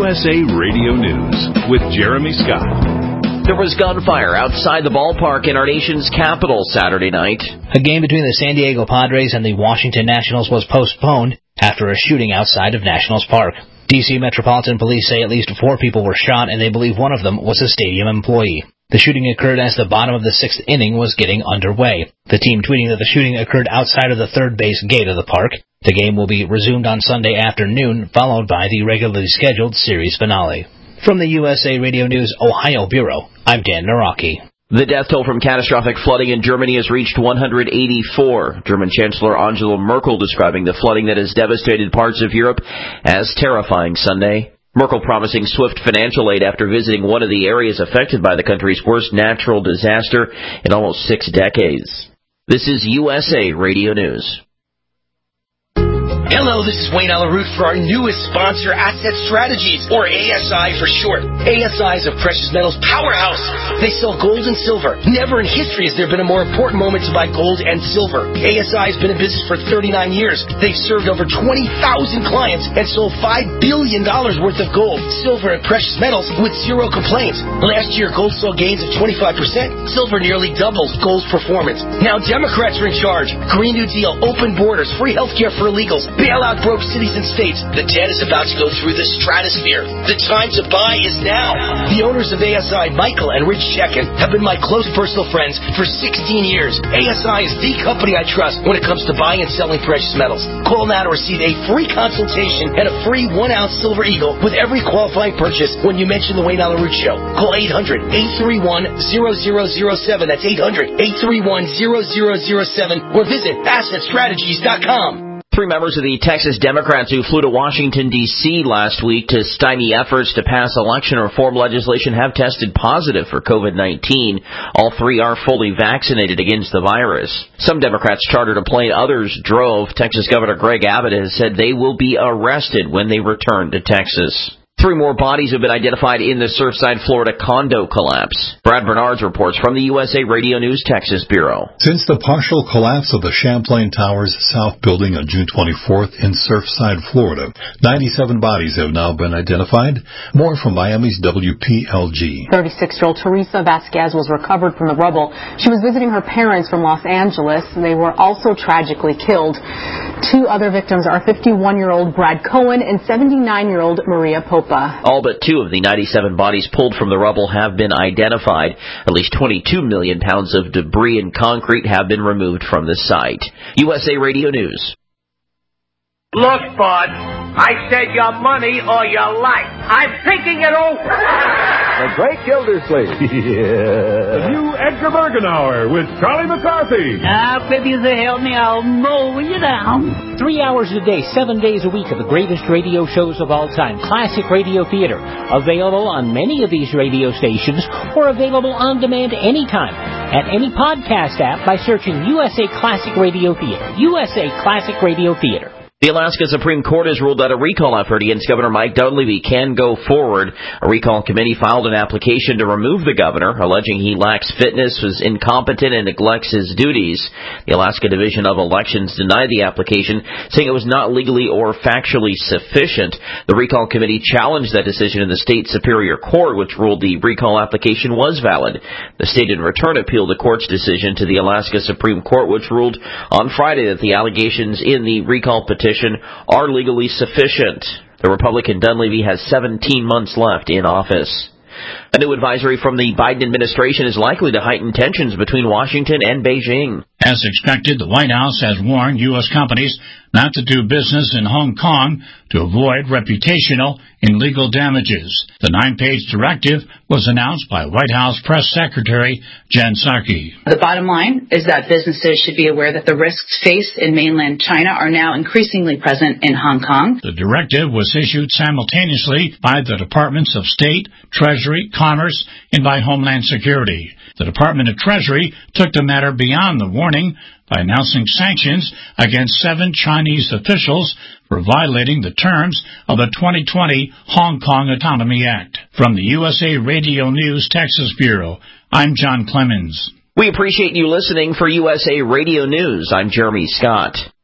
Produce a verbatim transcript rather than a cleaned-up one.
S A Radio News with Jeremy Scott. There was gunfire outside the ballpark in our nation's capital Saturday night. A game between the San Diego Padres and the Washington Nationals was postponed after a shooting outside of Nationals Park. D C Metropolitan Police say at least four people were shot, and they believe one of them was a stadium employee. The shooting occurred as the bottom of the sixth inning was getting underway. The team tweeting that the shooting occurred outside of the third base gate of the park. The game will be resumed on Sunday afternoon, followed by the regularly scheduled series finale. From the U S A Radio News Ohio Bureau, I'm Dan Naraki. The death toll from catastrophic flooding in Germany has reached one hundred eighty-four. German Chancellor Angela Merkel describing the flooding that has devastated parts of Europe as terrifying Sunday. Merkel promising swift financial aid after visiting one of the areas affected by the country's worst natural disaster in almost six decades. This is U S A Radio News. Hello, this is Wayne Alaroot for our newest sponsor, Asset Strategies, or A S I for short. A S I is a precious metals powerhouse. They sell gold and silver. Never in history has there been a more important moment to buy gold and silver. A S I has been in business for thirty-nine years. They've served over twenty thousand clients and sold five billion dollars worth of gold, silver, and precious metals with zero complaints. Last year, gold saw gains of twenty-five percent. Silver nearly doubled gold's performance. Now Democrats are in charge. Green New Deal, open borders, free health care for illegals, bailout broke cities and states. The debt is about to go through the stratosphere. The time to buy is now. The owners of A S I, Michael and Rich Shekin, have been my close personal friends for sixteen years. A S I is the company I trust when it comes to buying and selling precious metals. Call now to receive a free consultation and a free one-ounce silver eagle with every qualifying purchase when you mention the Wayne Alaroot Show. Call eight hundred, eight three one, zero zero zero seven. That's eight hundred, eight three one, zero zero zero seven. Or visit asset strategies dot com. Three members of the Texas Democrats who flew to Washington, D C last week to stymie efforts to pass election reform legislation have tested positive for COVID nineteen. All three are fully vaccinated against the virus. Some Democrats chartered a plane, others drove. Texas Governor Greg Abbott has said they will be arrested when they return to Texas. Three more bodies have been identified in the Surfside, Florida condo collapse. Brad Bernards reports from the U S A Radio News Texas Bureau. Since the partial collapse of the Champlain Towers South Building on June twenty-fourth in Surfside, Florida, ninety-seven bodies have now been identified. More from Miami's W P L G. thirty-six-year-old Teresa Vasquez was recovered from the rubble. She was visiting her parents from Los Angeles. They were also tragically killed. Two other victims are fifty-one-year-old Brad Cohen and seventy-nine-year-old Maria Popa. All but two of the ninety-seven bodies pulled from the rubble have been identified. At least twenty-two million pounds of debris and concrete have been removed from the site. U S A Radio News. Look, bud, I said your money or your life. I'm thinking it over. The Great Gildersleeve. Yeah. The new Edgar Bergen Hour with Charlie McCarthy. Now, if you help me, I'll mow you down. Three hours a day, seven days a week of the greatest radio shows of all time. Classic Radio Theater. Available on many of these radio stations or available on demand anytime at any podcast app by searching U S A Classic Radio Theater. U S A Classic Radio Theater. The Alaska Supreme Court has ruled that a recall effort against Governor Mike Dunleavy can go forward. A recall committee filed an application to remove the governor, alleging he lacks fitness, was incompetent, and neglects his duties. The Alaska Division of Elections denied the application, saying it was not legally or factually sufficient. The recall committee challenged that decision in the state Superior Court, which ruled the recall application was valid. The state in return appealed the court's decision to the Alaska Supreme Court, which ruled on Friday that the allegations in the recall petition are legally sufficient. The Republican Dunleavy has seventeen months left in office. A new advisory from the Biden administration is likely to heighten tensions between Washington and Beijing. As expected, the White House has warned U S companies not to do business in Hong Kong to avoid reputational and legal damages. The nine-page directive was announced by White House Press Secretary Jen Psaki. The bottom line is that businesses should be aware that the risks faced in mainland China are now increasingly present in Hong Kong. The directive was issued simultaneously by the Departments of State, Treasury, Commerce, and by Homeland Security. The Department of Treasury took the matter beyond the warning by announcing sanctions against seven Chinese officials for violating the terms of the twenty twenty Hong Kong Autonomy Act. From the U S A Radio News Texas Bureau, I'm John Clemens. We appreciate you listening for U S A Radio News. I'm Jeremy Scott.